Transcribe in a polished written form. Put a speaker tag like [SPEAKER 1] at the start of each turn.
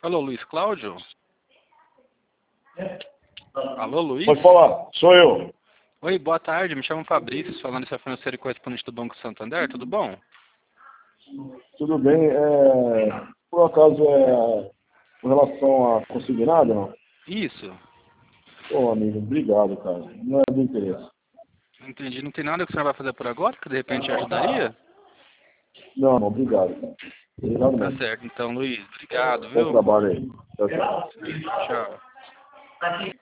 [SPEAKER 1] Alô, Luiz Cláudio? Alô, Luiz?
[SPEAKER 2] Pode falar, sou eu.
[SPEAKER 1] Oi, boa tarde, me chamo Fabrício, falando de financeiro e correspondente do Banco Santander, tudo bom?
[SPEAKER 2] Tudo bem? Por acaso com relação a consignado, não?
[SPEAKER 1] Isso.
[SPEAKER 2] Ô, amigo, obrigado, cara. Não é do interesse.
[SPEAKER 1] Entendi, não tem nada que o senhor vai fazer por agora, que de repente ajudaria?
[SPEAKER 2] Não, obrigado, cara. Obrigado
[SPEAKER 1] Tá
[SPEAKER 2] mesmo.
[SPEAKER 1] certo, então, Luiz, obrigado,
[SPEAKER 2] Bom
[SPEAKER 1] viu?
[SPEAKER 2] trabalho aí. Tchau, tchau.
[SPEAKER 1] Tchau.